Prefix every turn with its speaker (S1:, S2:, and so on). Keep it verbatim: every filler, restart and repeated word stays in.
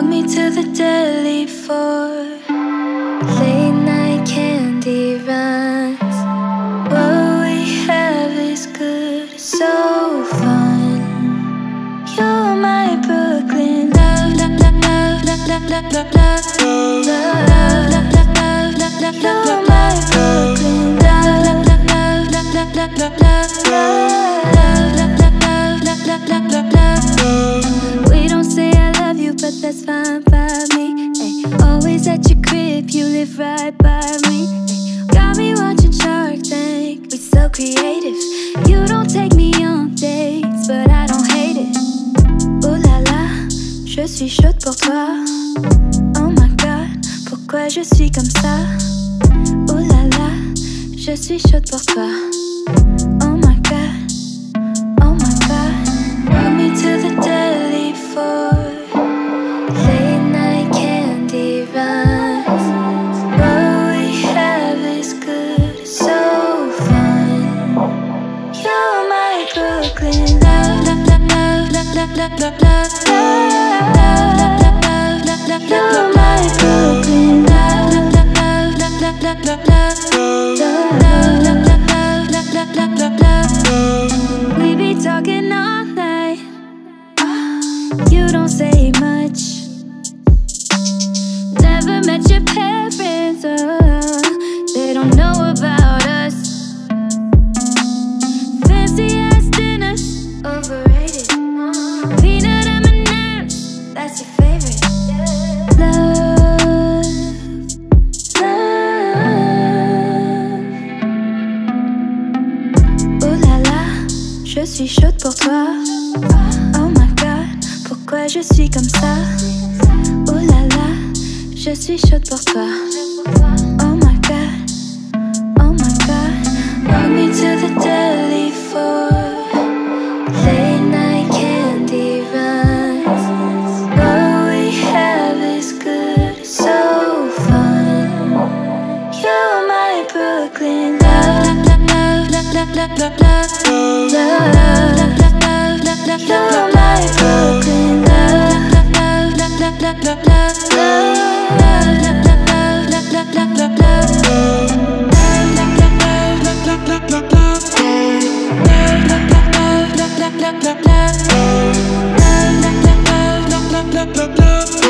S1: me to the deli for late night candy runs. What we have is good, it's so fun. You're my Brooklyn love, love, love, love, love, love, love, love, love, love, love, love, love. You're my Brooklyn love, love, love, love, love, love, love, love, love, love, love. We don't say I love you, but that's fine by me. Ay, always at your crib, you live right by me. Ay, got me watching Shark Tank, we so creative. You don't take me on dates, but I don't hate it. Oh la la, je suis chaude pour toi. Oh my god, pourquoi je suis comme ça? Oh la la, je suis chaude pour toi. Oh my god, oh my god. Walk me to the deli for late night candy runs. What we have is good, it's so fun. You're my Brooklyn love, love, love, love, love, love, love, love, love, love, love, love, love. You're my Brooklyn love, love, love, love, love, love, love, love, love, love, love, love, love, love, love. We be talking all night. You don't say much. Never met your parents, uh, they don't know about us. Fancy ass dinners, overrated. Peanut M and M's, that's your favorite. Love, love. Oh la la, je suis chaude pour toi. Oh my god, pourquoi je suis comme ça? Oh la la, je suis chaude pour toi. Oh my god, oh my god. Walk me to the deli for late night candy runs. What we have is good, it's so fun. You're my Brooklyn love, love, love, love, love, love, love, love, love, love, love. You're my Brooklyn love, love, love, love, love, love, love, love, love, love, love, love, love, love, love.